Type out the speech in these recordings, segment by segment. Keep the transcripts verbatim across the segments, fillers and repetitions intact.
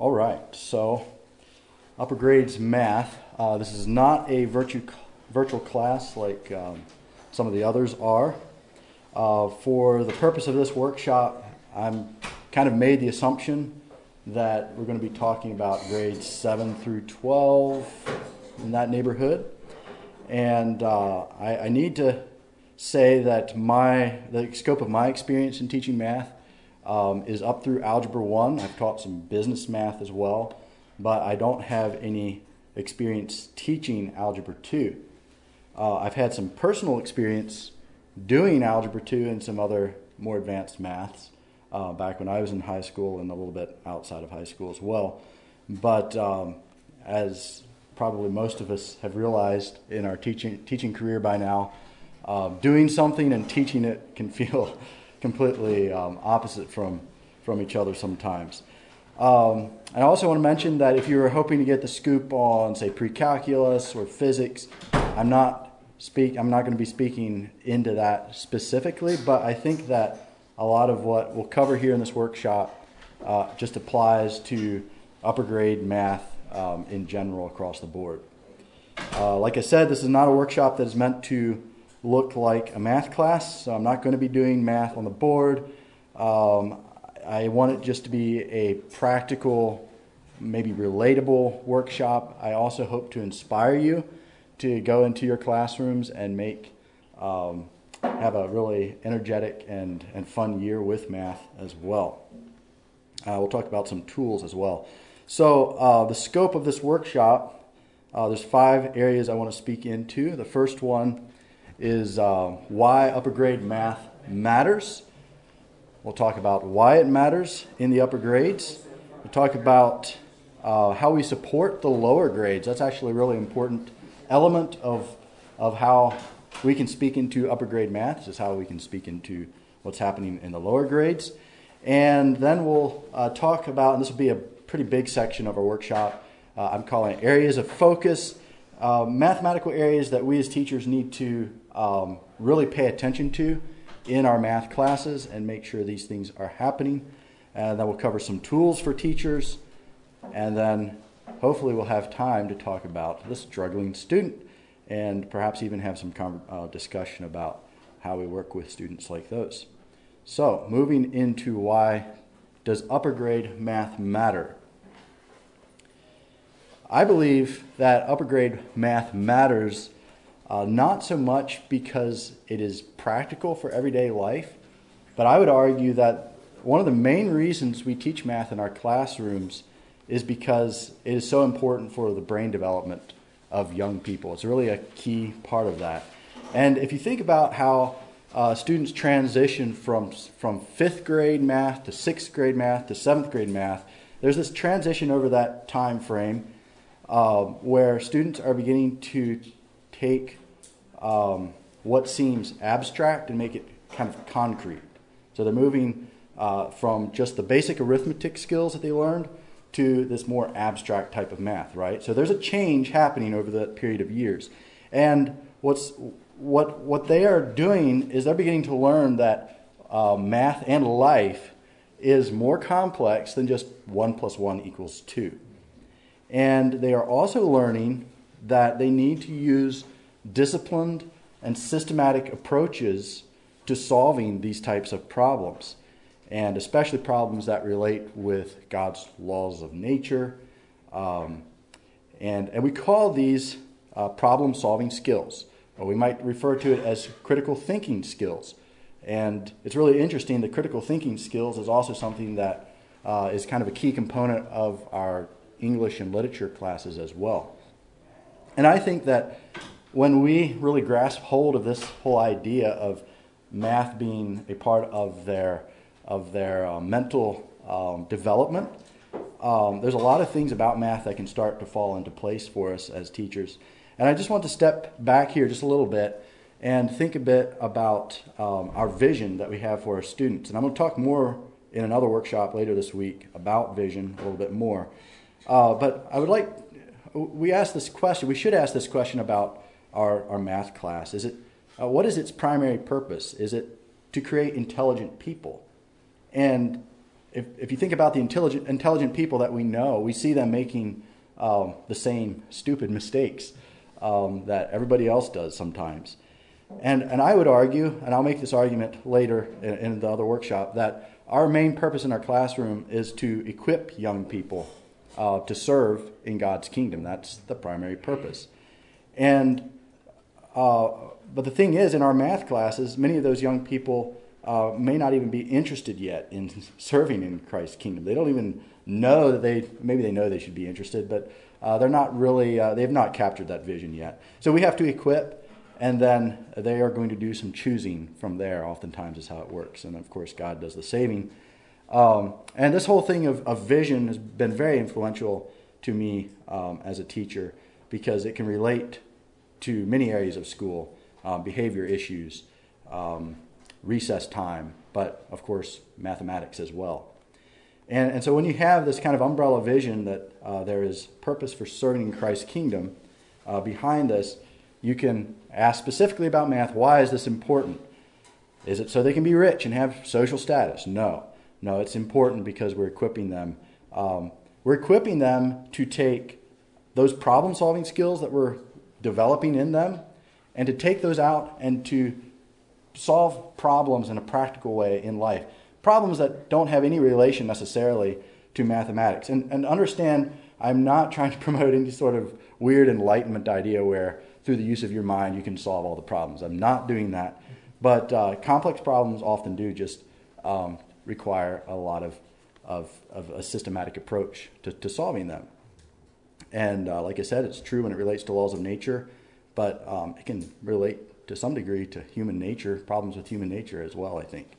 All right, so upper grades math. Uh, this is not a virtu- virtual class like um, some of the others are. Uh, for the purpose of this workshop, I'm kind of made the assumption that we're going to be talking about grades seven through twelve in that neighborhood. And uh, I, I need to say that my the scope of my experience in teaching math um, is up through Algebra one. I've taught some business math as well, but I don't have any experience teaching Algebra two. Uh, I've had some personal experience doing Algebra two and some other more advanced maths uh, back when I was in high school and a little bit outside of high school as well. But um, as probably most of us have realized in our teaching teaching career by now, uh, doing something and teaching it can feel completely um, opposite from, from each other sometimes. Um, I also want to mention that if you were hoping to get the scoop on, say, pre-calculus or physics, I'm not speak. I'm not going to be speaking into that specifically, but I think that a lot of what we'll cover here in this workshop uh, just applies to upper grade math um, in general across the board. Uh, like I said, this is not a workshop that is meant to look like a math class, so I'm not going to be doing math on the board. Um, I want it just to be a practical, maybe relatable workshop. I also hope to inspire you to go into your classrooms and make um, have a really energetic and, and fun year with math as well. Uh, we'll talk about some tools as well. So uh, the scope of this workshop, uh, there's five areas I want to speak into. The first one is uh, why upper grade math matters. We'll talk about why it matters in the upper grades. We'll talk about uh, how we support the lower grades. That's actually a really important element of, of how we can speak into upper grade math. This is how we can speak into what's happening in the lower grades. And then we'll uh, talk about, and this will be a pretty big section of our workshop, uh, I'm calling it areas of focus, uh, mathematical areas that we as teachers need to um, really pay attention to in our math classes and make sure these things are happening. And then we'll cover some tools for teachers, and then hopefully we'll have time to talk about the struggling student and perhaps even have some con- uh, discussion about how we work with students like those. So, moving into why does upper grade math matter? I believe that upper grade math matters uh, not so much because it is practical for everyday life, but I would argue that one of the main reasons we teach math in our classrooms is because it is so important for the brain development of young people. It's really a key part of that. And if you think about how uh, students transition from from fifth grade math to sixth grade math to seventh grade math, there's this transition over that time frame uh, where students are beginning to take um, what seems abstract and make it kind of concrete. So they're moving uh, from just the basic arithmetic skills that they learned to this more abstract type of math, right? So there's a change happening over that period of years. And what's what what they are doing is they're beginning to learn that uh, math and life is more complex than just one plus one equals two. And they are also learning that they need to use disciplined and systematic approaches to solving these types of problems, and especially problems that relate with God's laws of nature. Um, and, and we call these uh, problem-solving skills, or we might refer to it as critical thinking skills. And it's really interesting that critical thinking skills is also something that uh, is kind of a key component of our English and literature classes as well. And I think that when we really grasp hold of this whole idea of math being a part of their of their uh, mental um, development, um, there's a lot of things about math that can start to fall into place for us as teachers. And I just want to step back here just a little bit and think a bit about um, our vision that we have for our students. And I'm going to talk more in another workshop later this week about vision a little bit more. Uh, but I would like, we asked this question, we should ask this question about our, our math class. Is it, uh, what is its primary purpose? Is it to create intelligent people? And if, if you think about the intelligent, intelligent people that we know, we see them making um, the same stupid mistakes um, that everybody else does sometimes. And, and I would argue, and I'll make this argument later in, in the other workshop, that our main purpose in our classroom is to equip young people uh, to serve in God's kingdom. That's the primary purpose. And uh, but the thing is, in our math classes, many of those young people uh, may not even be interested yet in serving in Christ's kingdom. They don't even know that they, maybe they know they should be interested, but uh, they're not really, uh, they have not captured that vision yet. So we have to equip, and then they are going to do some choosing from there, oftentimes is how it works. And of course, God does the saving. Um, and this whole thing of, of vision has been very influential to me um, as a teacher, because it can relate to many areas of school, uh, behavior issues, um, recess time, but of course, mathematics as well. And, and so when you have this kind of umbrella vision that uh, there is purpose for serving in Christ's kingdom uh, behind this, you can ask specifically about math. Why is this important? Is it so they can be rich and have social status? No. No, it's important because we're equipping them. Um, we're equipping them to take those problem-solving skills that we're developing in them and to take those out and to solve problems in a practical way in life. Problems that don't have any relation necessarily to mathematics. And, and understand, I'm not trying to promote any sort of weird enlightenment idea where through the use of your mind you can solve all the problems. I'm not doing that. But uh, complex problems often do just um, require a lot of, of, of a systematic approach to, to solving them. And uh, like I said, it's true when it relates to laws of nature, but um, it can relate to some degree to human nature, problems with human nature as well, I think.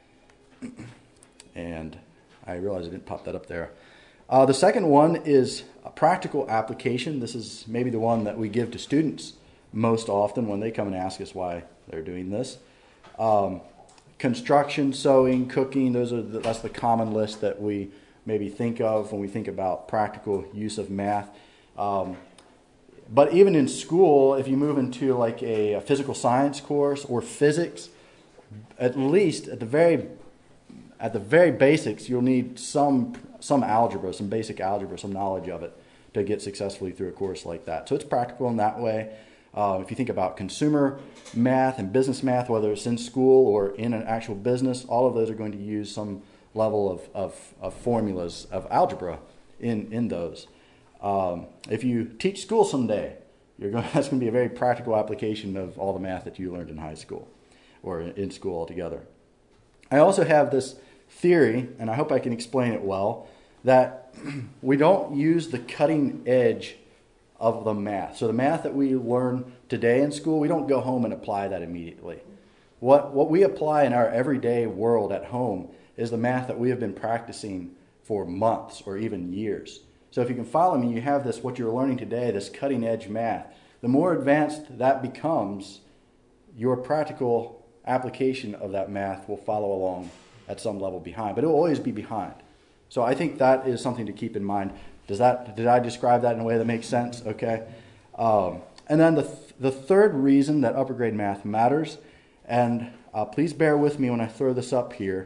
And I realize I didn't pop that up there. Uh, the second one is a practical application. This is maybe the one that we give to students most often when they come and ask us why they're doing this. Um, construction, sewing, cooking, those are the, that's the common list that we maybe think of when we think about practical use of math. Um, but even in school, if you move into like a, a physical science course or physics, at least at the very at the very basics, you'll need some some algebra, some basic algebra, some knowledge of it to get successfully through a course like that. So it's practical in that way. Uh, if you think about consumer math and business math, whether it's in school or in an actual business, all of those are going to use some level of, of, of formulas of algebra in, in those. Um, if you teach school someday, you're going, that's going to be a very practical application of all the math that you learned in high school or in school altogether. I also have this theory, and I hope I can explain it well, that we don't use the cutting edge of the math. So the math that we learn today in school, we don't go home and apply that immediately. What, what we apply in our everyday world at home is the math that we have been practicing for months or even years. So if you can follow me, you have this, what you're learning today, this cutting edge math. The more advanced that becomes, your practical application of that math will follow along at some level behind, but it will always be behind. So I think that is something to keep in mind. Does that, did I describe that in a way that makes sense? Okay. Um, and then the, th- the third reason that upper grade math matters, and uh, please bear with me when I throw this up here,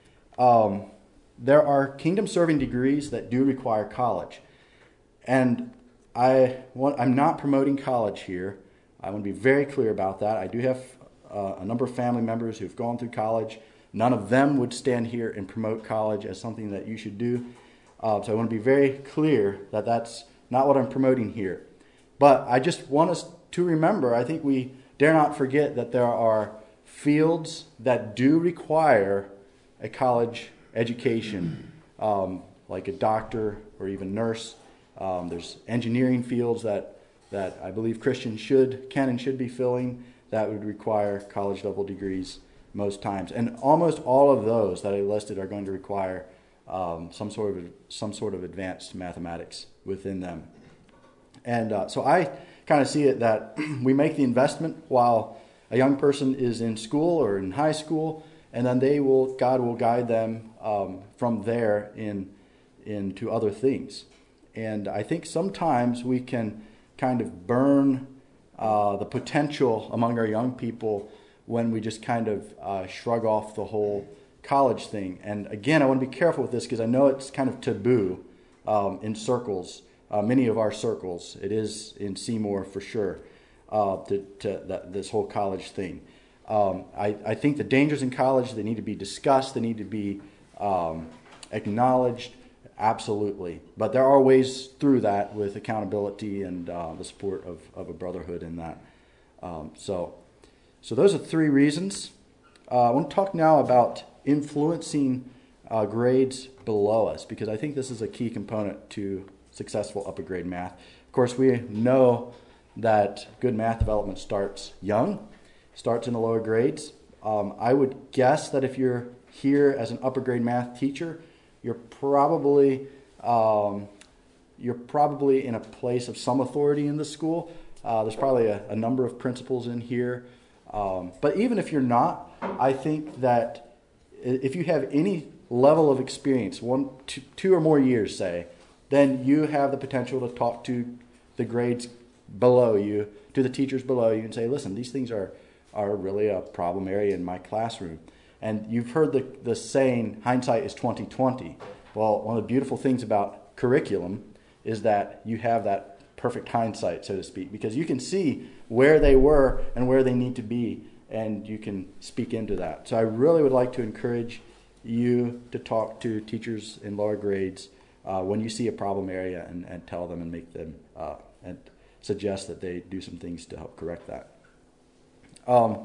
um, there are kingdom-serving degrees that do require college. And I want, I'm not promoting college here. I want to be very clear about that. I do have uh, a number of family members who've gone through college. None of them would stand here and promote college as something that you should do. Uh, so I want to be very clear that that's not what I'm promoting here. But I just want us to remember, I think we dare not forget that there are fields that do require a college education, um, like a doctor or even nurse. Um, there's engineering fields that, that I believe Christians should, can and should be filling that would require college level degrees most times. And almost all of those that I listed are going to require um, some sort of some sort of advanced mathematics within them. And uh, so I kind of see it that we make the investment while a young person is in school or in high school, and then they will God will guide them um, from there in into other things. And I think sometimes we can kind of burn uh, the potential among our young people when we just kind of uh, shrug off the whole college thing. And again, I want to be careful with this because I know it's kind of taboo um, in circles, uh, many of our circles. It is in Seymour for sure, uh, to, to that, this whole college thing. Um, I, I think the dangers in college, they need to be discussed, they need to be um, acknowledged, absolutely. But there are ways through that with accountability and uh, the support of, of a brotherhood in that. Um, so, so those are three reasons. Uh, I want to talk now about influencing uh, grades below us, because I think this is a key component to successful upper grade math. Of course, we know that good math development starts young, starts in the lower grades. Um, I would guess that if you're here as an upper grade math teacher, you're probably um, you're probably in a place of some authority in the school. Uh, there's probably a, a number of principals in here. Um, but even if you're not, I think that if you have any level of experience, one, two, two or more years, say, then you have the potential to talk to the grades below you, to the teachers below you, and say, listen, these things are, are really a problem area in my classroom. And you've heard the, the saying, hindsight is twenty twenty. Well, one of the beautiful things about curriculum is that you have that perfect hindsight, so to speak, because you can see where they were and where they need to be, and you can speak into that. So I really would like to encourage you to talk to teachers in lower grades uh, when you see a problem area, and, and tell them and make them uh, and suggest that they do some things to help correct that. Um,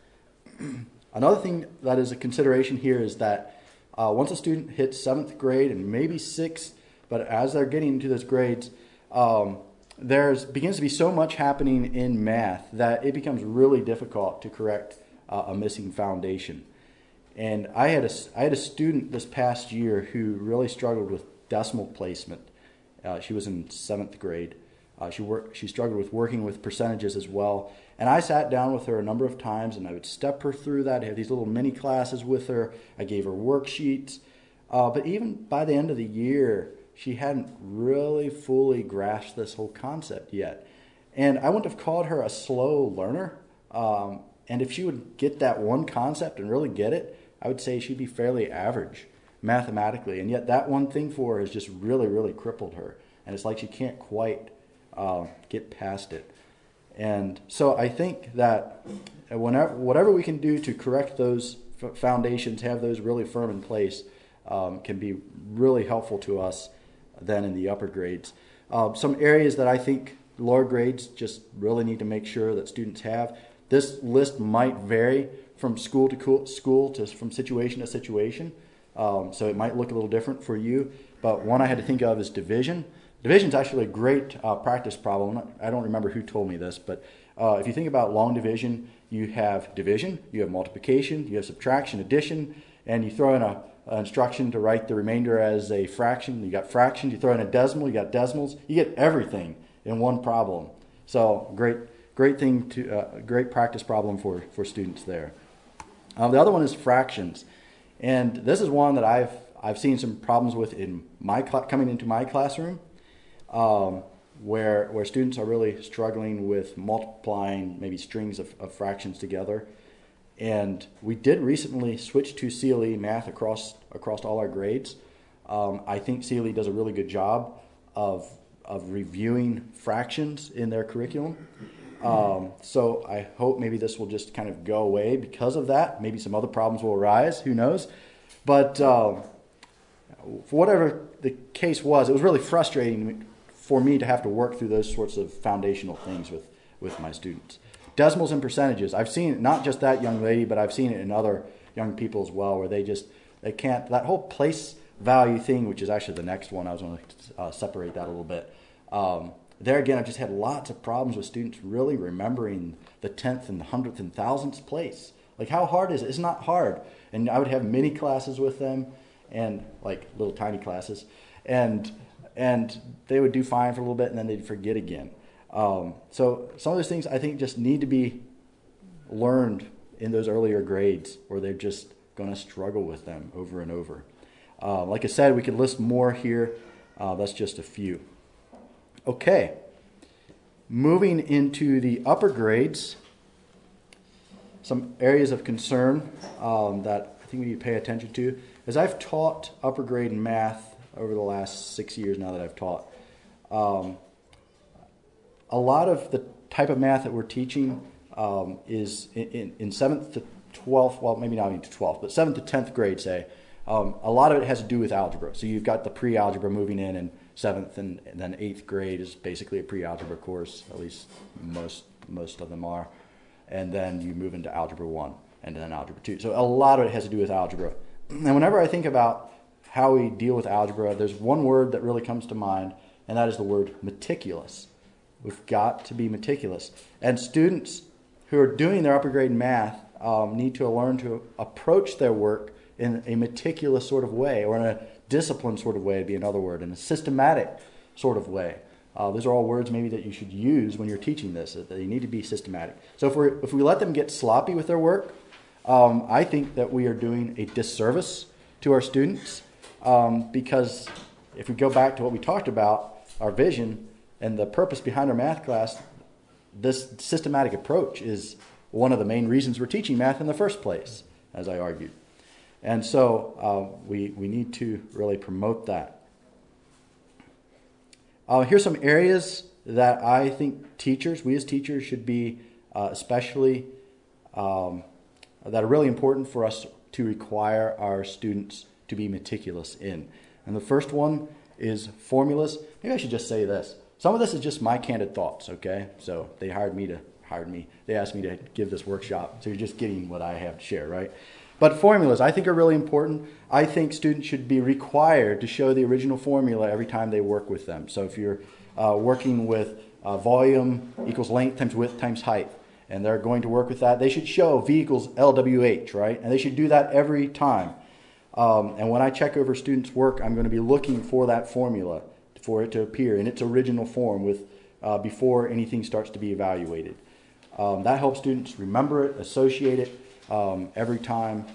another thing that is a consideration here is that uh, once a student hits seventh grade and maybe sixth, but as they're getting into those grades, um, there's begins to be so much happening in math that it becomes really difficult to correct uh, a missing foundation. And I had a I had a student this past year who really struggled with decimal placement. Uh, she was in seventh grade. Uh, she worked. She struggled with working with percentages as well. And I sat down with her a number of times, and I would step her through that. I had these little mini classes with her. I gave her worksheets. Uh, but even by the end of the year, she hadn't really fully grasped this whole concept yet. And I wouldn't have called her a slow learner. Um, and if she would get that one concept and really get it, I would say she'd be fairly average mathematically. And yet that one thing for her has just really, really crippled her. And it's like she can't quite uh, get past it. And so I think that whenever, whatever we can do to correct those f- foundations, have those really firm in place, um, can be really helpful to us then in the upper grades. Uh, some areas that I think lower grades just really need to make sure that students have. This list might vary from school to co- school, to from situation to situation. Um, so it might look a little different for you. But one I had to think of is division. Division is actually a great uh, practice problem. I don't remember who told me this, but uh, if you think about long division, you have division, you have multiplication, you have subtraction, addition, and you throw in a Uh, instruction to write the remainder as a fraction. You got fractions. You throw in a decimal. You got decimals. You get everything in one problem. So great, great thing to uh, great practice problem for for students there. Um, the other one is fractions, and this is one that I've I've seen some problems with in my cl- coming into my classroom, um, where where students are really struggling with multiplying maybe strings of, of fractions together. And we did recently switch to C L E math across across all our grades. Um, I think C L E does a really good job of of reviewing fractions in their curriculum. Um, so I hope maybe this will just kind of go away because of that. Maybe some other problems will arise. Who knows? But uh, for whatever the case was, it was really frustrating for me to have to work through those sorts of foundational things with, with my students. Decimals and percentages. I've seen it, not just that young lady, but I've seen it in other young people as well, where they just, they can't, that whole place value thing, which is actually the next one, I was going to uh, separate that a little bit. Um, there again, I've just had lots of problems with students really remembering the tenth and the hundredth and thousandth place. Like, how hard is it? It's not hard. And I would have mini classes with them, and like little tiny classes, and and they would do fine for a little bit, and then they'd forget again. Um, so some of those things I think just need to be learned in those earlier grades, or they're just going to struggle with them over and over. Uh, like I said, we could list more here. Uh, that's just a few. Okay, moving into the upper grades, some areas of concern um, that I think we need to pay attention to. As I've taught upper grade math over the last six years now that I've taught, um, a lot of the type of math that we're teaching um, is in, in, in seventh to twelfth, well, maybe not even to twelfth, but seventh to tenth grade, say, um, a lot of it has to do with algebra. So you've got the pre-algebra moving in, and seventh and, and then eighth grade is basically a pre-algebra course, at least most most of them are. And then you move into algebra one and then algebra two. So a lot of it has to do with algebra. And whenever I think about how we deal with algebra, there's one word that really comes to mind, and that is the word meticulous. We've got to be meticulous. And students who are doing their upper grade math um, need to learn to approach their work in a meticulous sort of way, or in a disciplined sort of way, would be another word, in a systematic sort of way. Uh, those are all words maybe that you should use when you're teaching this, that they need to be systematic. So if, we're, if we let them get sloppy with their work, um, I think that we are doing a disservice to our students, um, because if we go back to what we talked about, our vision and the purpose behind our math class, this systematic approach is one of the main reasons we're teaching math in the first place, as I argued. And so uh, we, we need to really promote that. Uh, here's some areas that I think teachers, we as teachers, should be uh, especially, um, that are really important for us to require our students to be meticulous in. And the first one is formulas. Maybe I should just say this. Some of this is just my candid thoughts, okay? So they hired me to, hired me, they asked me to give this workshop, so you're just getting what I have to share, right? But formulas, I think, are really important. I think students should be required to show the original formula every time they work with them. So if you're uh, working with uh, volume equals length times width times height, and they're going to work with that, they should show V equals L W H, right? And they should do that every time. Um, and when I check over students' work, I'm going to be looking for that formula, for it to appear in its original form with uh, before anything starts to be evaluated. Um, that helps students remember it, associate it, Um, every time,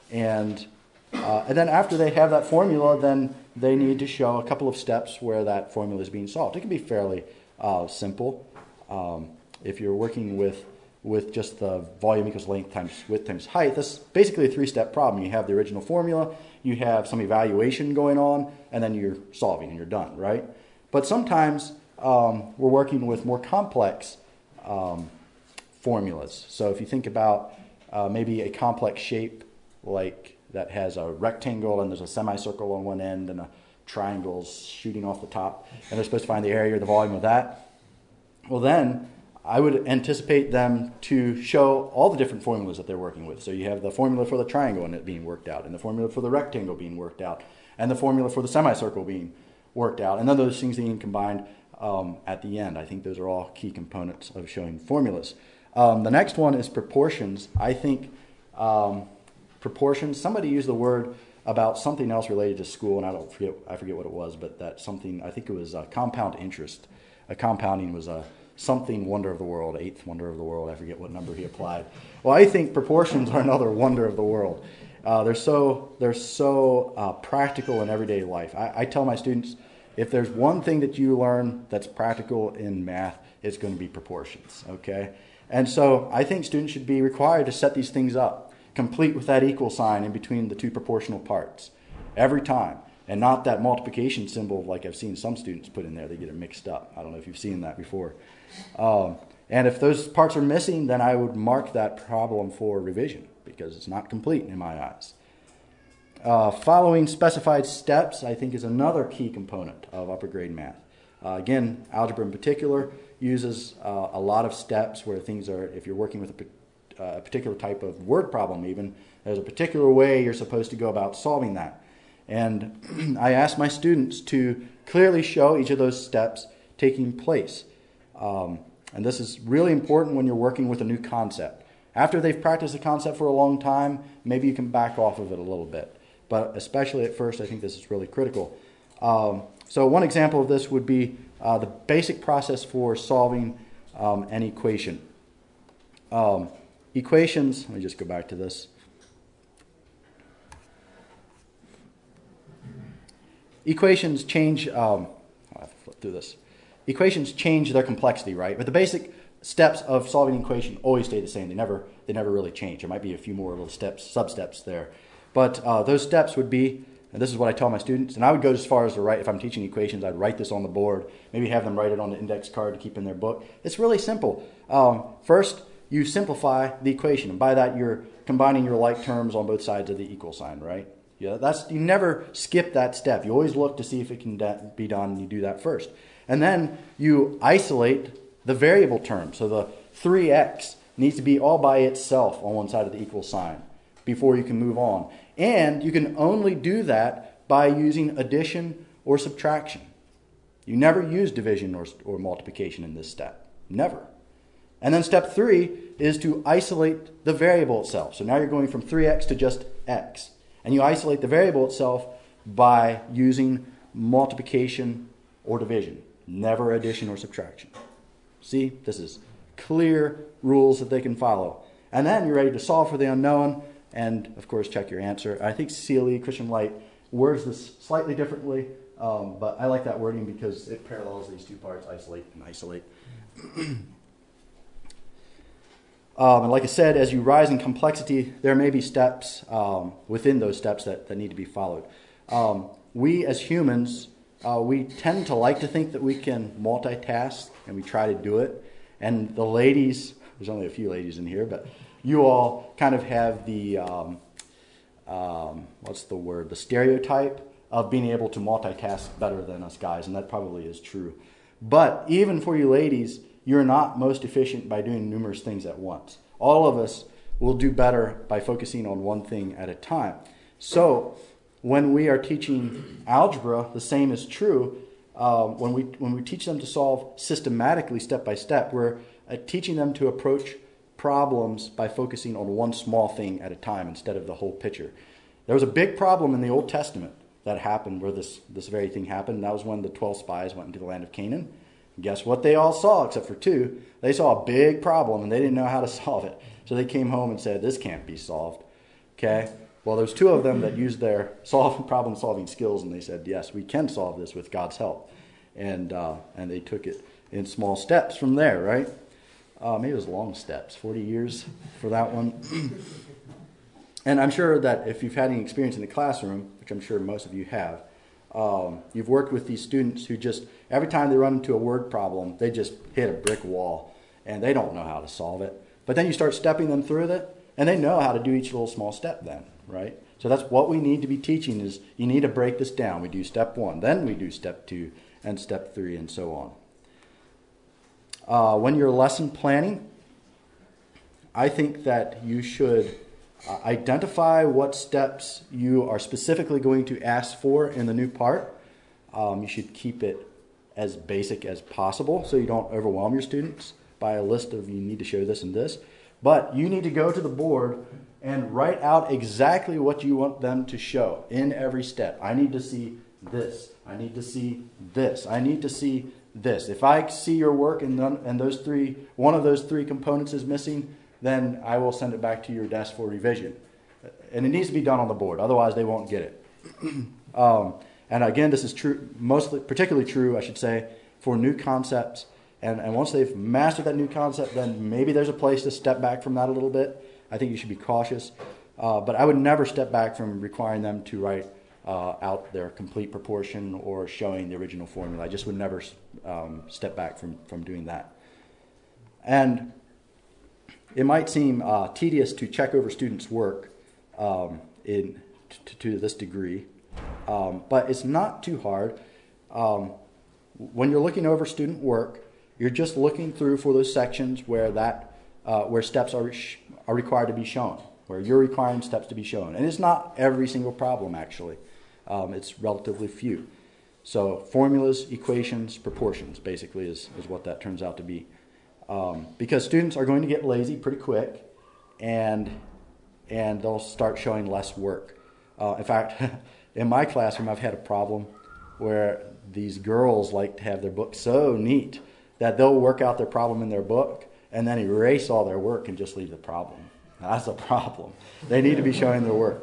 and uh, and then after they have that formula, then they need to show a couple of steps where that formula is being solved. It can be fairly uh, simple. Um, if you're working with with just the volume equals length times width times height, that's basically a three-step problem. You have the original formula, you have some evaluation going on, and then you're solving and you're done, right? But sometimes um, we're working with more complex um, formulas. So if you think about Uh, maybe a complex shape like that has a rectangle and there's a semicircle on one end and a triangle shooting off the top, and they're supposed to find the area or the volume of that. Well, then I would anticipate them to show all the different formulas that they're working with. So you have the formula for the triangle and it being worked out, and the formula for the rectangle being worked out, and the formula for the semicircle being worked out, and then those things being combined um, at the end. I think those are all key components of showing formulas. Um, the next one is proportions. I think um, proportions, somebody used the word about something else related to school, and I don't forget, I forget what it was, but that something, I think it was uh, compound interest. A compounding was a something wonder of the world, eighth wonder of the world, I forget what number he applied. Well, I think proportions are another wonder of the world. Uh, they're so, they're so uh, practical in everyday life. I, I tell my students, if there's one thing that you learn that's practical in math, it's going to be proportions, okay? And so I think students should be required to set these things up, complete with that equal sign in between the two proportional parts every time, and not that multiplication symbol like I've seen some students put in there. They get it mixed up. I don't know if you've seen that before. Um, and if those parts are missing, then I would mark that problem for revision because it's not complete in my eyes. Uh, following specified steps, I think, is another key component of upper grade math. Uh, again, algebra in particular uses uh, a lot of steps where things are, if you're working with a, uh, a particular type of word problem even, there's a particular way you're supposed to go about solving that. And I ask my students to clearly show each of those steps taking place. Um, and this is really important when you're working with a new concept. After they've practiced the concept for a long time, maybe you can back off of it a little bit. But especially at first, I think this is really critical. Um, so one example of this would be uh, the basic process for solving um, an equation. Um, equations, let me just go back to this. Equations change, um, I'll have to flip through this. Equations change their complexity, right? But the basic steps of solving an equation always stay the same. They never, they never really change. There might be a few more little steps, sub-steps there. But uh, those steps would be, and this is what I tell my students, and I would go as far as to write, if I'm teaching equations, I'd write this on the board, maybe have them write it on the index card to keep in their book. It's really simple. Um, first, you simplify the equation, and by that you're combining your like terms on both sides of the equal sign, right? Yeah, that's, you never skip that step. You always look to see if it can be done, and you do that first. And then you isolate the variable term. So the three x needs to be all by itself on one side of the equal sign before you can move on. And you can only do that by using addition or subtraction. You never use division or, or multiplication in this step. Never. And then step three is to isolate the variable itself. So now you're going from three x to just x. And you isolate the variable itself by using multiplication or division. Never addition or subtraction. See, this is clear rules that they can follow. And then you're ready to solve for the unknown and, of course, check your answer. I think C L E, Christian Light, words this slightly differently, um, but I like that wording because it parallels these two parts, isolate and isolate. Um, and like I said, as you rise in complexity, there may be steps um, within those steps that, that need to be followed. Um, we as humans, uh, we tend to like to think that we can multitask, and we try to do it. And the ladies, there's only a few ladies in here, but you all kind of have the, um, um, what's the word, the stereotype of being able to multitask better than us guys, and that probably is true. But even for you ladies, you're not most efficient by doing numerous things at once. All of us will do better by focusing on one thing at a time. So when we are teaching algebra, the same is true. Uh, when we when we teach them to solve systematically, step by step, we're uh, teaching them to approach problems by focusing on one small thing at a time instead of the whole picture. There was a big problem in the Old Testament that happened where this, this very thing happened. And that was when the twelve spies went into the land of Canaan. Guess what they all saw, except for two? They saw a big problem, and they didn't know how to solve it. So they came home and said, this can't be solved. Okay? Well, there's two of them that used their solve, problem-solving skills, and they said, yes, we can solve this with God's help. And uh, and they took it in small steps from there, right? Uh, maybe it was long steps, forty years for that one. And I'm sure that if you've had any experience in the classroom, which I'm sure most of you have, Um, you've worked with these students who just, every time they run into a word problem, they just hit a brick wall, and they don't know how to solve it. But then you start stepping them through it, and they know how to do each little small step then, right? So that's what we need to be teaching is you need to break this down. We do step one, then we do step two, and step three, and so on. Uh, when you're lesson planning, I think that you should Uh, identify what steps you are specifically going to ask for in the new part. Um, you should keep it as basic as possible so you don't overwhelm your students by a list of you need to show this and this. But you need to go to the board and write out exactly what you want them to show in every step. I need to see this. I need to see this. I need to see this. If I see your work and, none, and those three, one of those three components is missing, then I will send it back to your desk for revision. And it needs to be done on the board, otherwise they won't get it. um, and again, this is true, mostly, particularly true, I should say, for new concepts. And, and once they've mastered that new concept, then maybe there's a place to step back from that a little bit. I think you should be cautious. Uh, but I would never step back from requiring them to write uh, out their complete proportion or showing the original formula. I just would never um, step back from, from doing that. And it might seem uh, tedious to check over students' work um, in t- to this degree, um, but it's not too hard. Um, when you're looking over student work, you're just looking through for those sections where that uh, where steps are sh- are required to be shown, where you're requiring steps to be shown, and it's not every single problem actually. Um, it's relatively few. So formulas, equations, proportions, basically is is what that turns out to be. Um, because students are going to get lazy pretty quick, and and they'll start showing less work. Uh, in fact, in my classroom, I've had a problem where these girls like to have their book so neat that they'll work out their problem in their book and then erase all their work and just leave the problem. That's a problem. They need to be showing their work.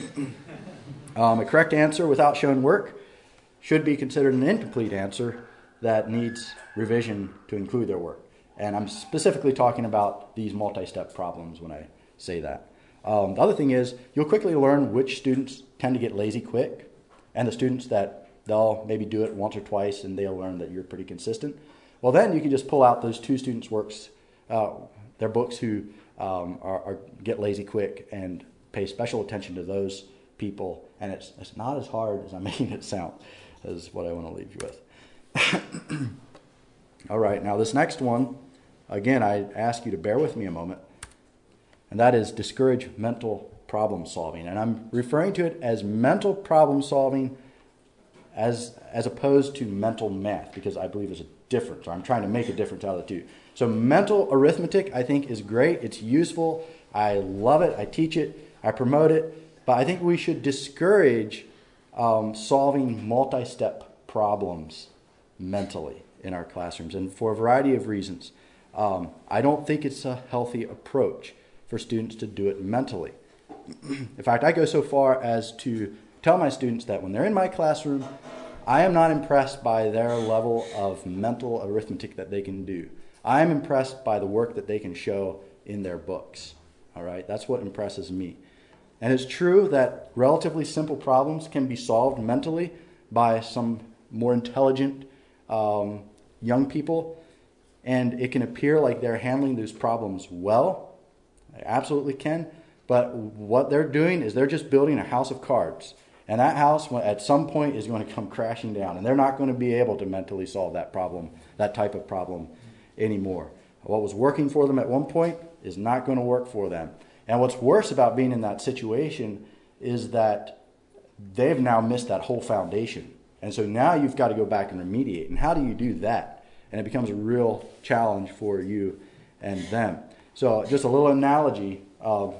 Um, a correct answer without showing work should be considered an incomplete answer that needs revision to include their work. And I'm specifically talking about these multi-step problems when I say that. Um, the other thing is you'll quickly learn which students tend to get lazy quick, and the students that they'll maybe do it once or twice and they'll learn that you're pretty consistent. Well, then you can just pull out those two students' works, uh, their books who um, are, are get lazy quick, and pay special attention to those people. And it's it's not as hard as I'm making it sound, is what I want to leave you with. All right, now this next one, again, I ask you to bear with me a moment, and that is discourage mental problem solving. And I'm referring to it as mental problem solving as as opposed to mental math, because I believe there's a difference, or I'm trying to make a difference out of the two. So mental arithmetic, I think, is great. It's useful. I love it. I teach it. I promote it. But I think we should discourage um, solving multi-step problems mentally in our classrooms, and for a variety of reasons. Um, I don't think it's a healthy approach for students to do it mentally. In fact, I go so far as to tell my students that when they're in my classroom, I am not impressed by their level of mental arithmetic that they can do. I am impressed by the work that they can show in their books. All right, that's what impresses me. And it's true that relatively simple problems can be solved mentally by some more intelligent um, young people, and it can appear like they're handling those problems well. They absolutely can. But what they're doing is they're just building a house of cards. And that house, at some point, is going to come crashing down. And they're not going to be able to mentally solve that problem, that type of problem anymore. What was working for them at one point is not going to work for them. And what's worse about being in that situation is that they've now missed that whole foundation. And so now you've got to go back and remediate. And how do you do that? And it becomes a real challenge for you and them. So just a little analogy of,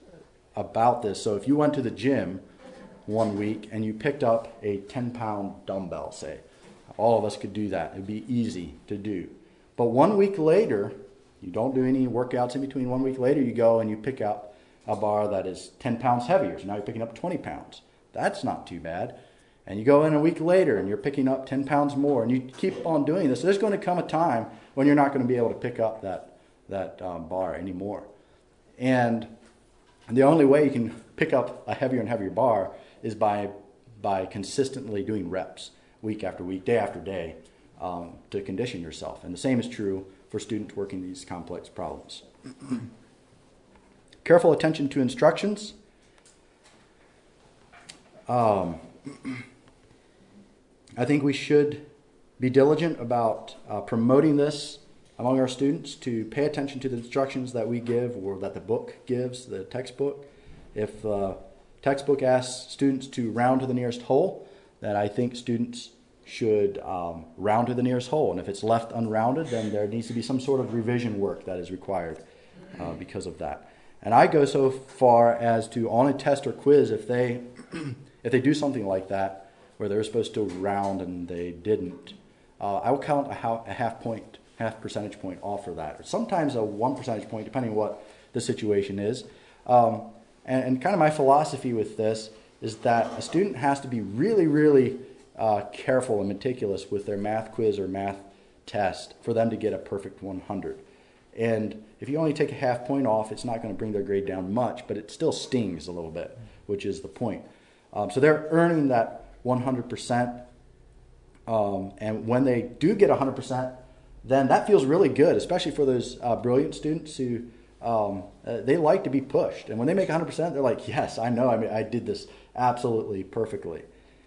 about this. So if you went to the gym one week and you picked up a ten pound dumbbell, say, all of us could do that. It would be easy to do. But one week later, you don't do any workouts in between. One week later, you go and you pick up a bar that is ten pounds heavier. So now you're picking up twenty pounds. That's not too bad. And you go in a week later and you're picking up ten pounds more, and you keep on doing this. There's going to come a time when you're not going to be able to pick up that, that um, bar anymore. And the only way you can pick up a heavier and heavier bar is by by consistently doing reps week after week, day after day, um, to condition yourself. And the same is true for students working these complex problems. Careful attention to instructions. Um, I think we should be diligent about uh, promoting this among our students, to pay attention to the instructions that we give or that the book gives, the textbook. If uh, textbook asks students to round to the nearest hole, then I think students should um, round to the nearest hole. And if it's left unrounded, then there needs to be some sort of revision work that is required uh, because of that. And I go so far as to, on a test or quiz, if they if they do something like that, where they're supposed to round and they didn't, uh, I will count a, ha- a half point, half percentage point off for that, or sometimes a one percentage point, depending on what the situation is. Um, and, and kind of my philosophy with this is that a student has to be really, really uh, careful and meticulous with their math quiz or math test for them to get a perfect one hundred. And if you only take a half point off, it's not going to bring their grade down much, but it still stings a little bit, which is the point. Um, so they're earning that one hundred percent. Um, and when they do get one hundred percent, then that feels really good, especially for those uh, brilliant students who um, uh, they like to be pushed. And when they make one hundred percent, they're like, yes, I know, I mean, I did this absolutely perfectly.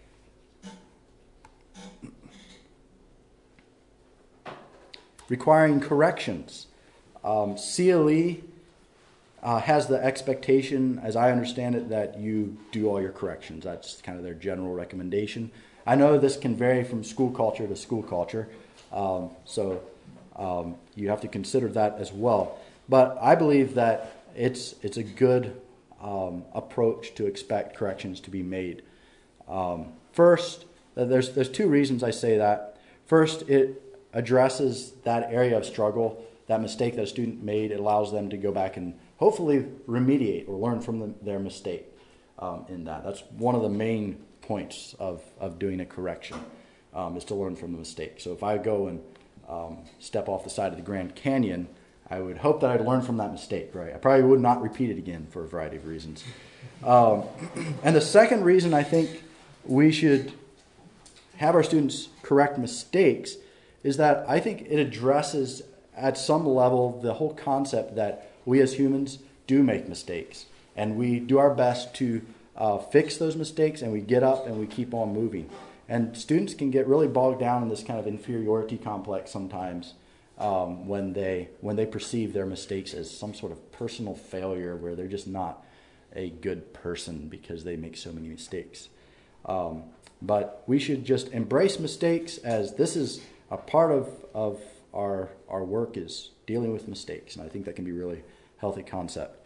Requiring corrections. Um, C L E uh, has the expectation, as I understand it, that you do all your corrections. That's kind of their general recommendation. I know this can vary from school culture to school culture, um, so um, you have to consider that as well. But I believe that it's it's a good um, approach to expect corrections to be made. Um, first, there's there's two reasons I say that. First, it addresses that area of struggle, that mistake that a student made. It allows them to go back and hopefully remediate or learn from the, their mistake um, in that. That's one of the main points of, of doing a correction, um, is to learn from the mistake. So if I go and um, step off the side of the Grand Canyon I would hope that I'd learn from that mistake, right? I probably would not repeat it again for a variety of reasons. Um, and the second reason I think we should have our students correct mistakes is that I think it addresses at some level the whole concept that we as humans do make mistakes. And we do our best to uh, fix those mistakes, and we get up and we keep on moving. And students can get really bogged down in this kind of inferiority complex sometimes um, when they when they perceive their mistakes as some sort of personal failure where they're just not a good person because they make so many mistakes. Um, but we should just embrace mistakes as this is a part of, of our, our work is dealing with mistakes. And I think that can be a really healthy concept.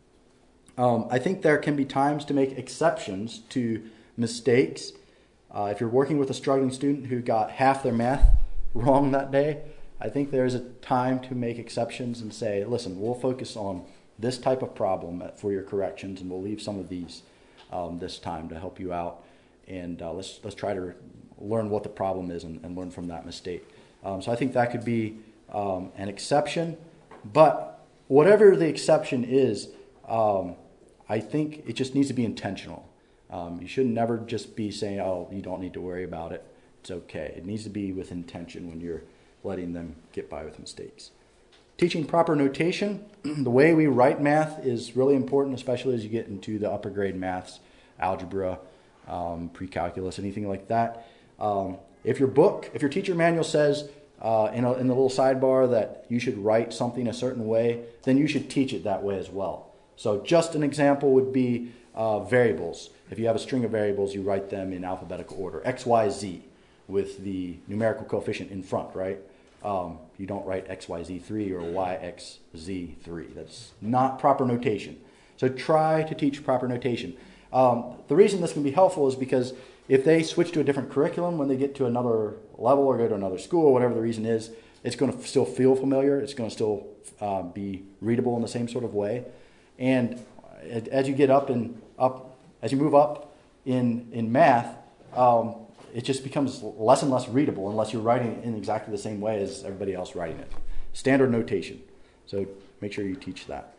Um, I think there can be times to make exceptions to mistakes. Uh, if you're working with a struggling student who got half their math wrong that day, I think there's a time to make exceptions and say, listen, we'll focus on this type of problem for your corrections, and we'll leave some of these um, this time to help you out. And uh, let's let's try to learn what the problem is and, and learn from that mistake. Um, so I think that could be um, an exception. But whatever the exception is, um, I think it just needs to be intentional. Um, you should never just be saying, oh, you don't need to worry about it. It's okay. It needs to be with intention when you're letting them get by with mistakes. Teaching proper notation. The way we write math is really important, especially as you get into the upper grade maths, algebra, um, pre-calculus, anything like that. Um, if your book, if your teacher manual says uh, in, a, in the little sidebar that you should write something a certain way, then you should teach it that way as well. So just an example would be uh, variables. If you have a string of variables, you write them in alphabetical order, X, Y, Z, with the numerical coefficient in front, right? Um, you don't write X Y Z three or Y X Z three. That's not proper notation. So try to teach proper notation. Um, the reason this can be helpful is because if they switch to a different curriculum when they get to another level or go to another school, or whatever the reason is, it's going to still feel familiar. It's going to still uh, be readable in the same sort of way. And as you get up and up, as you move up in in math, um, it just becomes less and less readable unless you're writing it in exactly the same way as everybody else writing it. Standard notation. So make sure you teach that.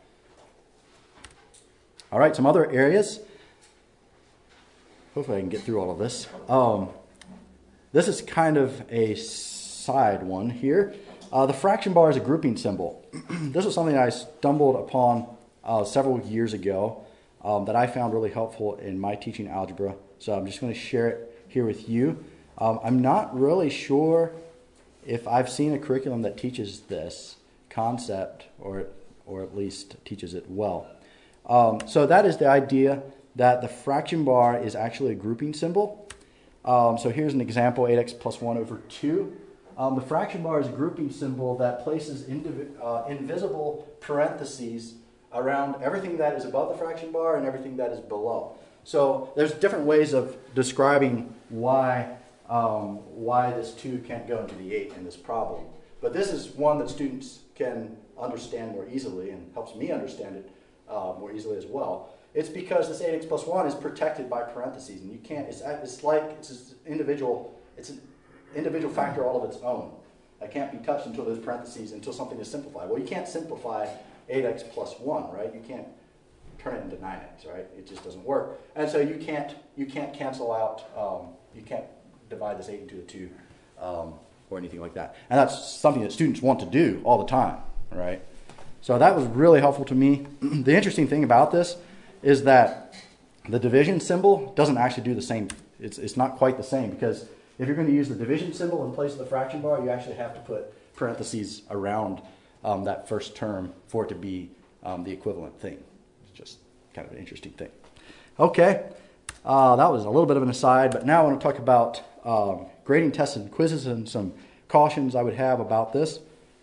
All right, some other areas. Hopefully I can get through all of this. Um, this is kind of a side one here. Uh, the fraction bar is a grouping symbol. This was something I stumbled upon uh, several years ago um, that I found really helpful in my teaching algebra. So I'm just going to share it here with you. Um, I'm not really sure if I've seen a curriculum that teaches this concept or or at least teaches it well. Um, so that is the idea that the fraction bar is actually a grouping symbol. Um, so here's an example, eight x plus one over two. Um, the fraction bar is a grouping symbol that places indiv- uh, invisible parentheses around everything that is above the fraction bar and everything that is below. So there's different ways of describing why um, why this two can't go into the eight in this problem. But this is one that students can understand more easily and helps me understand it uh, more easily as well. It's because this eight x plus one is protected by parentheses, and you can't. It's it's like it's an individual. It's an individual factor all of its own. It can't be touched until there's parentheses until something is simplified. Well, you can't simplify eight x plus one, right? You can't turn it into nine x, right? It just doesn't work. And so you can't you can't cancel out, um, you can't divide this eight into a two um, or anything like that. And that's something that students want to do all the time, right? So that was really helpful to me. The interesting thing about this is that the division symbol doesn't actually do the same. It's, it's not quite the same, because if you're going to use the division symbol in place of the fraction bar, you actually have to put parentheses around um, that first term for it to be um, the equivalent thing. Just kind of an interesting thing. Okay, uh, that was a little bit of an aside, but now I want to talk about um, grading tests and quizzes and some cautions I would have about this.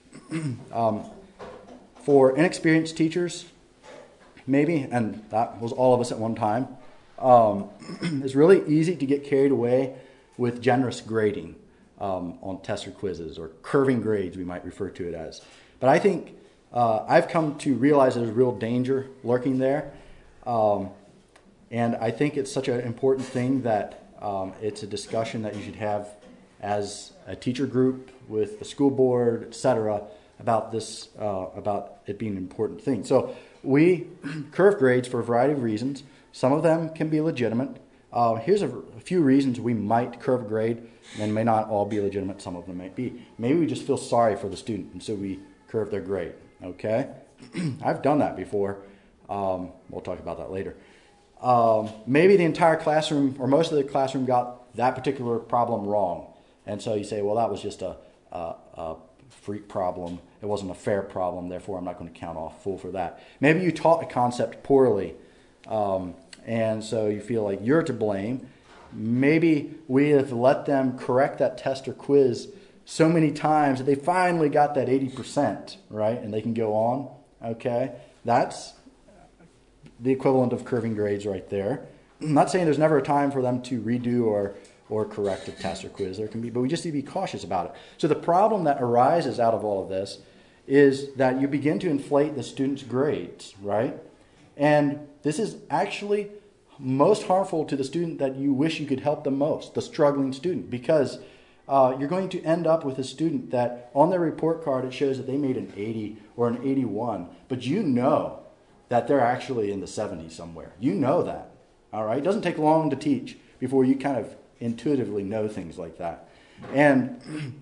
um, for inexperienced teachers, maybe, and that was all of us at one time, um, it's really easy to get carried away with generous grading um, on tests or quizzes, or curving grades we might refer to it as. But I think Uh, I've come to realize there's real danger lurking there, um, and I think it's such an important thing that um, it's a discussion that you should have as a teacher group with the school board, et cetera, about this, uh, about it being an important thing. So we curve grades for a variety of reasons. Some of them can be legitimate. Uh, here's a, a few reasons we might curve a grade, and may not all be legitimate. Some of them might be. Maybe we just feel sorry for the student, and so we curve their grade. Okay, I've done that before. Um, we'll talk about that later. Um, maybe the entire classroom, or most of the classroom, got that particular problem wrong, and so you say, well, that was just a, a, a freak problem. It wasn't a fair problem, therefore I'm not going to count off full for that. Maybe you taught a concept poorly, um, and so you feel like you're to blame. Maybe we have let them correct that test or quiz so many times that they finally got that eighty percent, right? And they can go on, okay? That's the equivalent of curving grades right there. I'm not saying there's never a time for them to redo or, or correct a test or quiz. There can be, but we just need to be cautious about it. So the problem that arises out of all of this is that you begin to inflate the student's grades, right? And this is actually most harmful to the student that you wish you could help the most, the struggling student, because uh, you're going to end up with a student that on their report card it shows that they made an eighty or an eighty-one, but you know that they're actually in the seventies somewhere. You know that, all right? It doesn't take long to teach before you kind of intuitively know things like that. And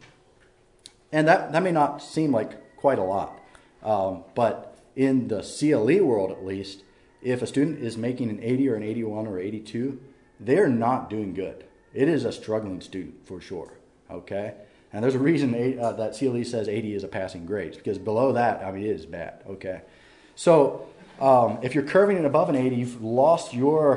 and that, that may not seem like quite a lot, um, but in the C L E world at least, if a student is making an eighty or an eighty-one or eighty-two, they're not doing good. It is a struggling student for sure, okay? And there's a reason uh, that C L E says eighty is a passing grade, because below that, I mean, it is bad, okay? So um, if you're curving it above an eighty, you've lost your,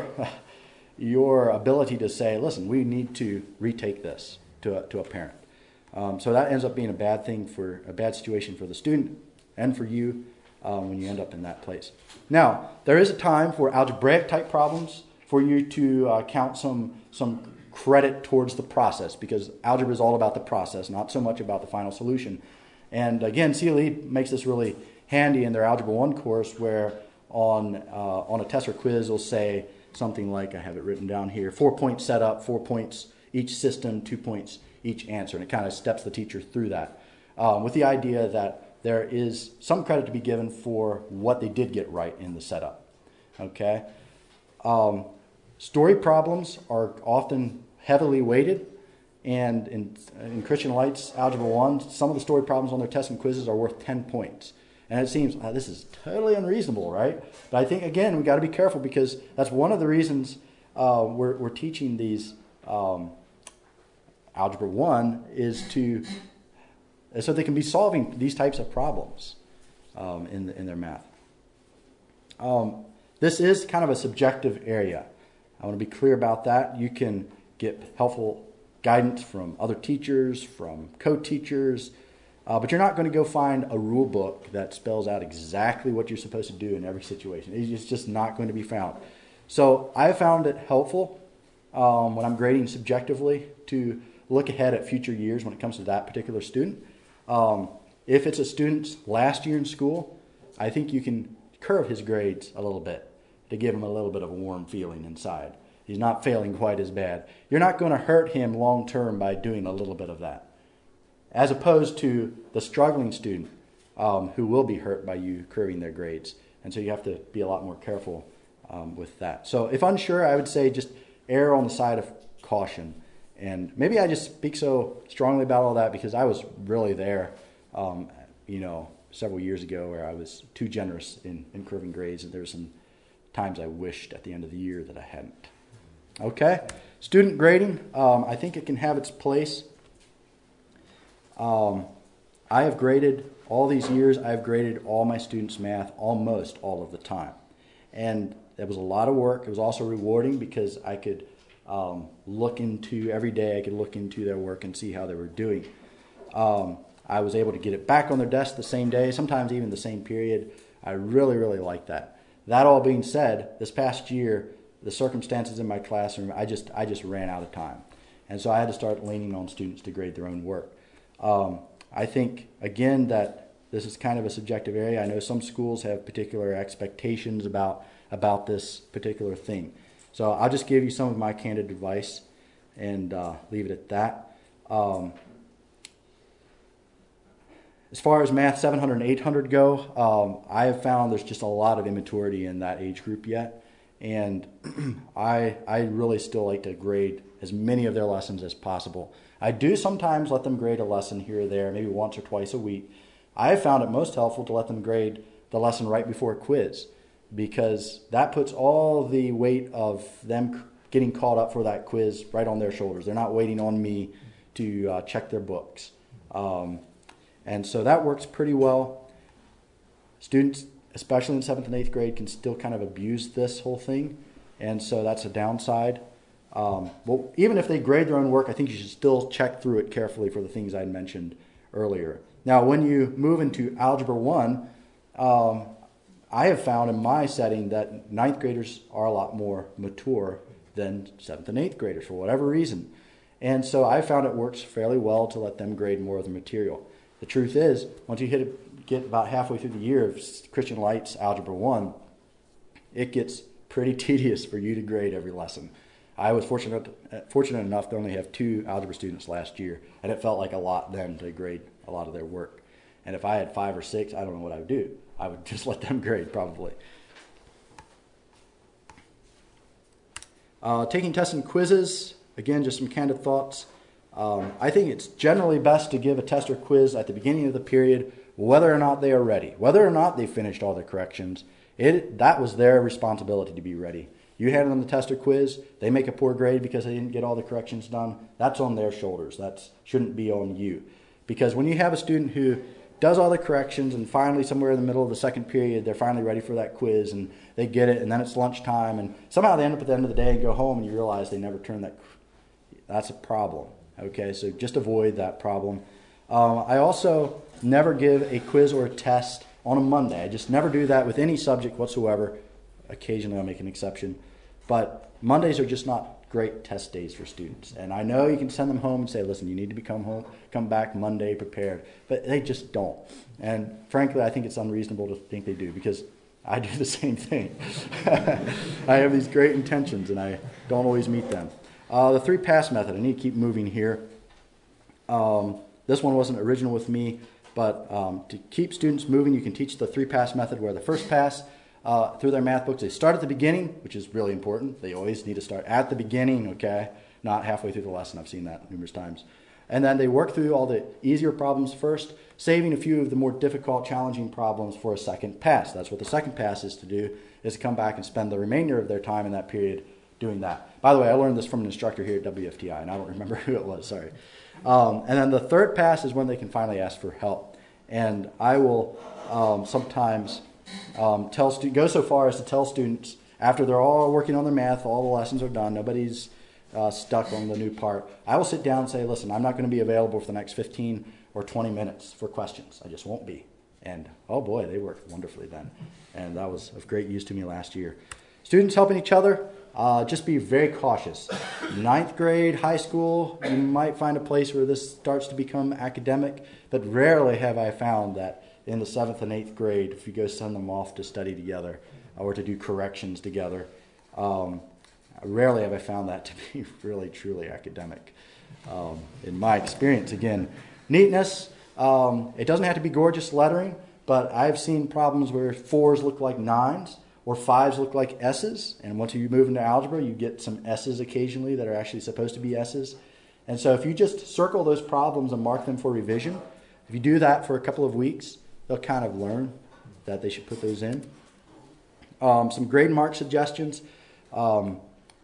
your ability to say, listen, we need to retake this to a, to a parent. Um, so that ends up being a bad thing for, a bad situation for the student and for you, Um, when you end up in that place. Now, there is a time for algebraic type problems for you to uh, count some some credit towards the process, because algebra is all about the process, not so much about the final solution. And again, C L E makes this really handy in their Algebra one course, where on uh, on a test or quiz they'll say something like, I have it written down here, four point setup, four points each system, two points each answer, and it kind of steps the teacher through that um, with the idea that there is some credit to be given for what they did get right in the setup, okay? Um, story problems are often heavily weighted, and in, in Christian Light's Algebra one, some of the story problems on their tests and quizzes are worth ten points. And it seems, uh, this is totally unreasonable, right? But I think, again, we got to be careful, because that's one of the reasons uh, we're, we're teaching these um, Algebra one, is to so they can be solving these types of problems um, in, in their math. Um, this is kind of a subjective area. I want to be clear about that. You can get helpful guidance from other teachers, from co-teachers, uh, but you're not going to go find a rule book that spells out exactly what you're supposed to do in every situation. It's just not going to be found. So I found it helpful um, when I'm grading subjectively to look ahead at future years when it comes to that particular student. Um, if it's a student's last year in school, I think you can curve his grades a little bit to give him a little bit of a warm feeling inside. He's not failing quite as bad. You're not going to hurt him long term by doing a little bit of that, as opposed to the struggling student um, who will be hurt by you curving their grades. And so you have to be a lot more careful um, with that. So if unsure, I would say just err on the side of caution. And maybe I just speak so strongly about all that because I was really there, um, you know, several years ago where I was too generous in, in curving grades, and there were some times I wished at the end of the year that I hadn't. Okay, student grading, um, I think it can have its place. Um, I have graded all these years, I've graded all my students' math almost all of the time. And it was a lot of work. It was also rewarding because I could Um, look into, every day I could look into their work and see how they were doing. Um, I was able to get it back on their desk the same day, sometimes even the same period. I really, really liked that. That all being said, this past year, the circumstances in my classroom, I just I just ran out of time. And so I had to start leaning on students to grade their own work. Um, I think, again, that this is kind of a subjective area. I know some schools have particular expectations about, about this particular thing. So I'll just give you some of my candid advice and uh, leave it at that. Um, As far as math seven hundred and eight hundred go, um, I have found there's just a lot of immaturity in that age group yet. And I, I really still like to grade as many of their lessons as possible. I do sometimes let them grade a lesson here or there, maybe once or twice a week. I have found it most helpful to let them grade the lesson right before a quiz, because that puts all the weight of them getting caught up for that quiz right on their shoulders. They're not waiting on me to uh, check their books. Um, and so that works pretty well. Students, especially in seventh and eighth grade, can still kind of abuse this whole thing, and so that's a downside. Um, well, even if they grade their own work, I think you should still check through it carefully for the things I mentioned earlier. Now, when you move into Algebra one, um, I have found in my setting that ninth graders are a lot more mature than seventh and eighth graders for whatever reason. And so I found it works fairly well to let them grade more of the material. The truth is, once you hit a, get about halfway through the year of Christian Light's Algebra one, it gets pretty tedious for you to grade every lesson. I was fortunate fortunate enough to only have two algebra students last year, and it felt like a lot then to grade a lot of their work. And if I had five or six, I don't know what I would do. I would just let them grade, probably. Uh, taking tests and quizzes, again, just some candid thoughts. Um, I think it's generally best to give a test or quiz at the beginning of the period, whether or not they are ready, whether or not they finished all their corrections. It, that was their responsibility to be ready. You hand them the test or quiz, they make a poor grade because they didn't get all the corrections done. That's on their shoulders. That shouldn't be on you. Because when you have a student who does all the corrections and finally somewhere in the middle of the second period, they're finally ready for that quiz and they get it, and then it's lunchtime, and somehow they end up at the end of the day and go home and you realize they never turned that. That's a problem. Okay, so just avoid that problem. Um, I also never give a quiz or a test on a Monday. I just never do that with any subject whatsoever. Occasionally I'll make an exception. But Mondays are just not great test days for students. And I know you can send them home and say, listen, you need to become home, come back Monday prepared. But they just don't. And frankly, I think it's unreasonable to think they do, because I do the same thing. I have these great intentions and I don't always meet them. Uh, the three pass method, I need to keep moving here. Um, this one wasn't original with me, but um, to keep students moving, you can teach the three pass method, where the first pass uh, through their math books, they start at the beginning, which is really important. They always need to start at the beginning, okay, not halfway through the lesson. I've seen that numerous times. And then they work through all the easier problems first, saving a few of the more difficult, challenging problems for a second pass. That's what the second pass is to do, is to come back and spend the remainder of their time in that period doing that. By the way, I learned this from an instructor here at W F T I, and I don't remember who it was, sorry. Um, and then the third pass is when they can finally ask for help. And I will um, sometimes um, tell stu- go so far as to tell students, after they're all working on their math, all the lessons are done, nobody's uh, stuck on the new part, I will sit down and say, listen, I'm not going to be available for the next fifteen or twenty minutes for questions. I just won't be. And oh boy, they worked wonderfully then. And that was of great use to me last year. Students helping each other. Uh, just be very cautious. Ninth grade, high school, you might find a place where this starts to become academic, but rarely have I found that in the seventh and eighth grade, if you go send them off to study together or to do corrections together, um, rarely have I found that to be really, truly academic. Um, in my experience, again, neatness, um, it doesn't have to be gorgeous lettering, but I've seen problems where fours look like nines, or fives look like S's, and once you move into algebra, you get some S's occasionally that are actually supposed to be S's. And so if you just circle those problems and mark them for revision, if you do that for a couple of weeks, they'll kind of learn that they should put those in. Um, some grade mark suggestions. Um,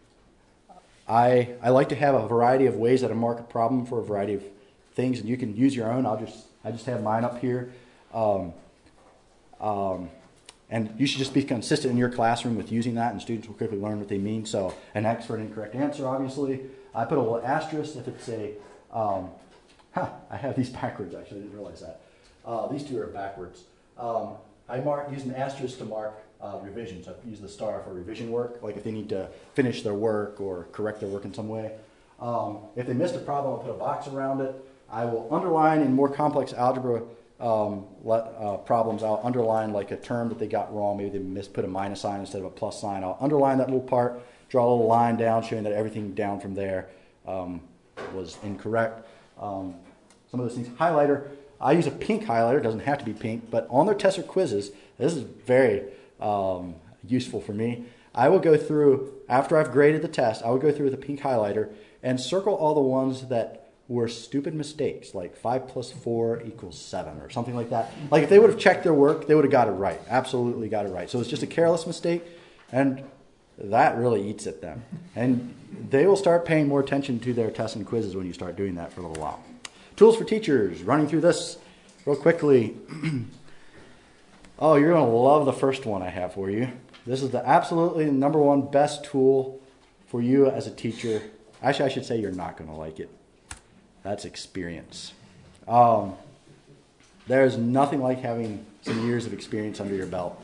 I, I like to have a variety of ways that I mark a problem for a variety of things, and you can use your own. I'll just, I just have mine up here. Um, um, And you should just be consistent in your classroom with using that, and students will quickly learn what they mean. So an X for an incorrect answer, obviously. I put a little asterisk if it's a, um, huh, I have these backwards, actually. I didn't realize that. Uh, these two are backwards. Um, I mark, use an asterisk to mark uh, revisions. I use the star for revision work, like if they need to finish their work or correct their work in some way. Um, if they missed a problem, I'll put a box around it. I will underline in more complex algebra Um, let, uh, problems. I'll underline like a term that they got wrong. Maybe they mis put a minus sign instead of a plus sign. I'll underline that little part, draw a little line down showing that everything down from there um, was incorrect. Um, some of those things. Highlighter. I use a pink highlighter. It doesn't have to be pink, but on their tests or quizzes, this is very um, useful for me. I will go through, after I've graded the test, I will go through with a pink highlighter and circle all the ones that were stupid mistakes, like five plus four equals seven or something like that. Like if they would have checked their work, they would have got it right. Absolutely got it right. So it's just a careless mistake, and that really eats at them. And they will start paying more attention to their tests and quizzes when you start doing that for a little while. Tools for teachers, running through this real quickly. Oh, you're going to love the first one I have for you. This is the absolutely number one best tool for you as a teacher. Actually, I should say you're not going to like it. That's experience. Um, there's nothing like having some years of experience under your belt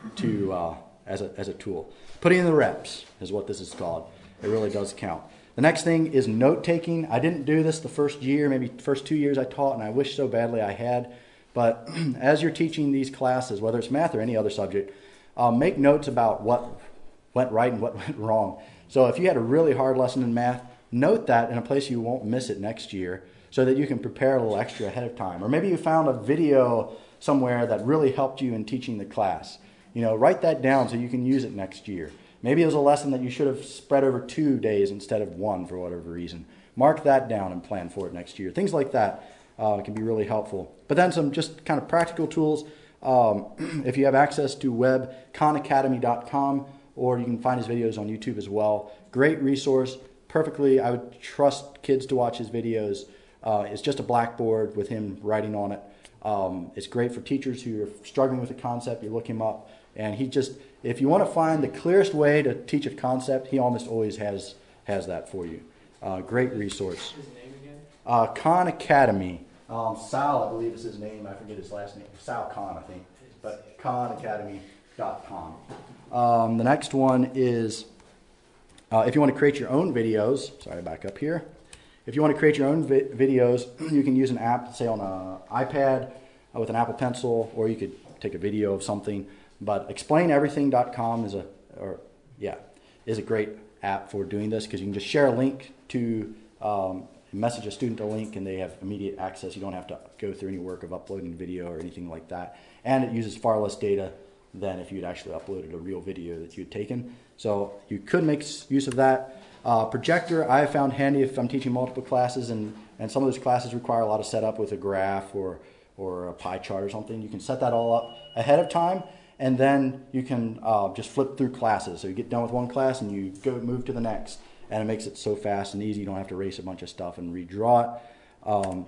to uh, as a as a tool. Putting in the reps is what this is called. It really does count. The next thing is note taking. I didn't do this the first year, maybe first two years I taught, and I wish so badly I had. But as you're teaching these classes, whether it's math or any other subject, um, make notes about what went right and what went wrong. So if you had a really hard lesson in math, note that in a place you won't miss it next year so that you can prepare a little extra ahead of time. Or maybe you found a video somewhere that really helped you in teaching the class. You know, write that down so you can use it next year. Maybe it was a lesson that you should have spread over two days instead of one for whatever reason. Mark that down and plan for it next year. Things like that uh, can be really helpful. But then some just kind of practical tools. Um, if you have access to web, khan academy dot com, or you can find his videos on YouTube as well. Great resource. Perfectly, I would trust kids to watch his videos. Uh, it's just a blackboard with him writing on it. Um, it's great for teachers who are struggling with a concept. You look him up, and he just, if you want to find the clearest way to teach a concept, he almost always has has that for you. Uh, great resource. His name again? Uh, Khan Academy. Um, Sal, I believe is his name. I forget his last name. Sal Khan, I think. But khan academy dot com. Um, the next one is, uh, if you want to create your own videos, sorry, back up here. If you want to create your own vi videos, you can use an app, say on an iPad uh, with an Apple Pencil, or you could take a video of something. But explain everything dot com is a, or yeah, is a great app for doing this because you can just share a link to, um, message a student a link, and they have immediate access. You don't have to go through any work of uploading video or anything like that. And it uses far less data than if you'd actually uploaded a real video that you'd taken. So you could make use of that. Uh, projector I have found handy if I'm teaching multiple classes, and, and some of those classes require a lot of setup with a graph or, or a pie chart or something. You can set that all up ahead of time, and then you can uh, just flip through classes. So you get done with one class and you go move to the next, and it makes it so fast and easy. You don't have to erase a bunch of stuff and redraw it. Um,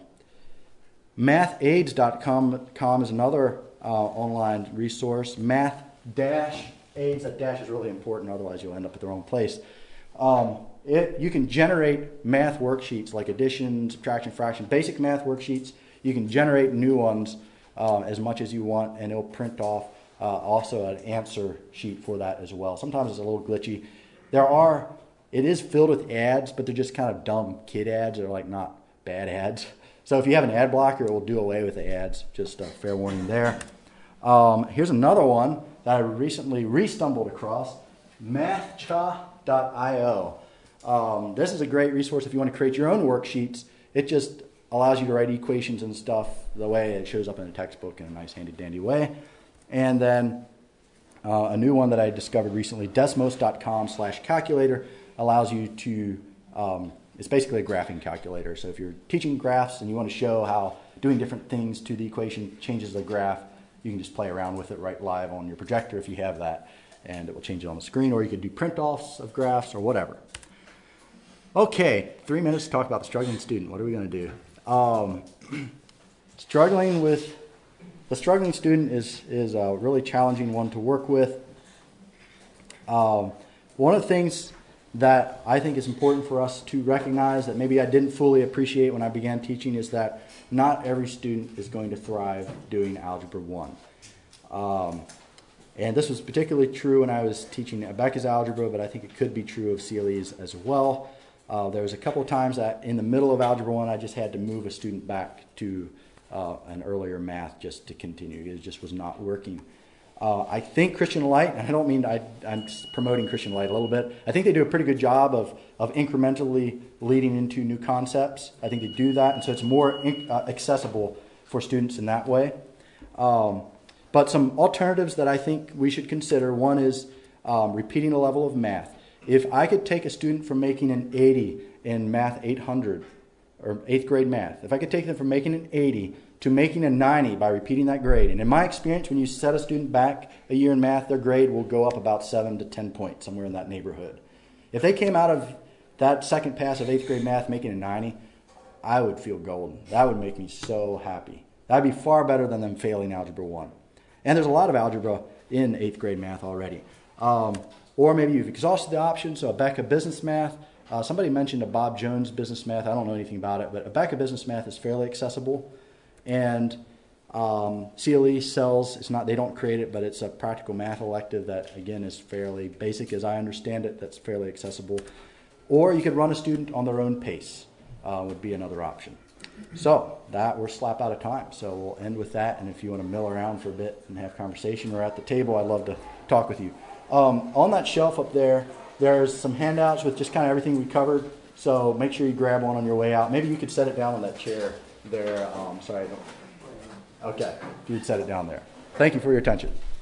math aids dot com is another uh, online resource. Math dash aids, that dash is really important, otherwise you'll end up at the wrong place. Um, it, you can generate math worksheets like addition, subtraction, fraction, basic math worksheets. You can generate new ones uh, as much as you want, and it'll print off uh, also an answer sheet for that as well. Sometimes it's a little glitchy. There are, it is filled with ads, but they're just kind of dumb kid ads. They're like not bad ads. So if you have an ad blocker, it will do away with the ads. Just a fair warning there. Um, here's another one that I recently re-stumbled across, mathcha dot i o. Um, this is a great resource if you want to create your own worksheets. It just allows you to write equations and stuff the way it shows up in a textbook in a nice handy dandy way. And then uh, a new one that I discovered recently, desmos dot com slash calculator, allows you to, um, it's basically a graphing calculator. So if you're teaching graphs and you want to show how doing different things to the equation changes the graph, you can just play around with it right live on your projector if you have that, and it will change it on the screen, or you could do print-offs of graphs or whatever. Okay, three minutes to talk about the struggling student. What are we going to do? Um, struggling with, the struggling student is, is a really challenging one to work with. Um, one of the things that I think is important for us to recognize that maybe I didn't fully appreciate when I began teaching is that not every student is going to thrive doing Algebra one. Um, and this was particularly true when I was teaching Abeka's algebra, but I think it could be true of C L Es as well. Uh, there was a couple of times that in the middle of Algebra one, I just had to move a student back to uh, an earlier math just to continue. It just was not working. Uh, I think Christian Light, and I don't mean I, I'm promoting Christian Light a little bit, I think they do a pretty good job of, of incrementally leading into new concepts. I think they do that, and so it's more in, uh, accessible for students in that way. Um, but some alternatives that I think we should consider, one is um, repeating a level of math. If I could take a student from making an eighty in math eight hundred, or eighth grade math, if I could take them from making an eighty to making a ninety by repeating that grade, and in my experience, when you set a student back a year in math, their grade will go up about seven to ten points, somewhere in that neighborhood. If they came out of that second pass of eighth grade math making a ninety, I would feel golden. That would make me so happy. That would be far better than them failing Algebra one. And there's a lot of algebra in eighth grade math already. Um, or maybe you've exhausted the options, so Abeka Business Math. Uh, somebody mentioned a Bob Jones Business Math. I don't know anything about it, but Abeka Business Math is fairly accessible. And um, C L E sells, it's not, they don't create it, but it's a practical math elective that, again, is fairly basic as I understand it. That's fairly accessible. Or you could run a student on their own pace, uh, would be another option. So that we're slap out of time. So we'll end with that. And if you want to mill around for a bit and have conversation or at the table, I'd love to talk with you. Um, on that shelf up there, there's some handouts with just kind of everything we covered. So make sure you grab one on your way out. Maybe you could set it down on that chair there. Um, sorry, I don't. Okay, if you'd set it down there. Thank you for your attention.